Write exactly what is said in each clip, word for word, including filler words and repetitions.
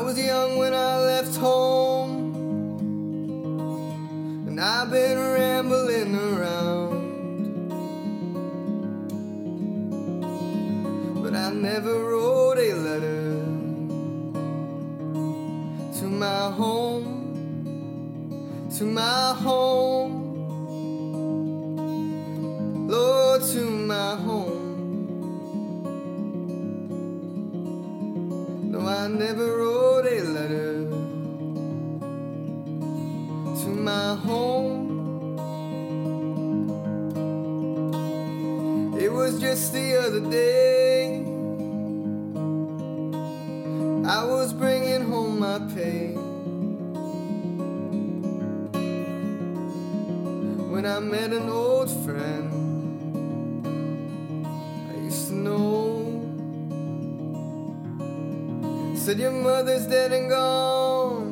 was young when I left home, and I've been rambling around, but I never wrote a letter to my home, to my home, Lord, to my home. No, I never wrote a letter to my home. It was just the other day, I was bringing home my pay, when I met an old friend I used to know. Said your mother's dead and gone,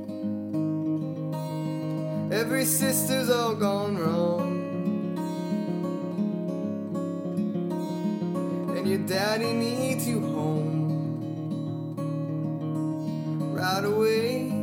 every sister's all gone wrong, and your daddy needs you home right away.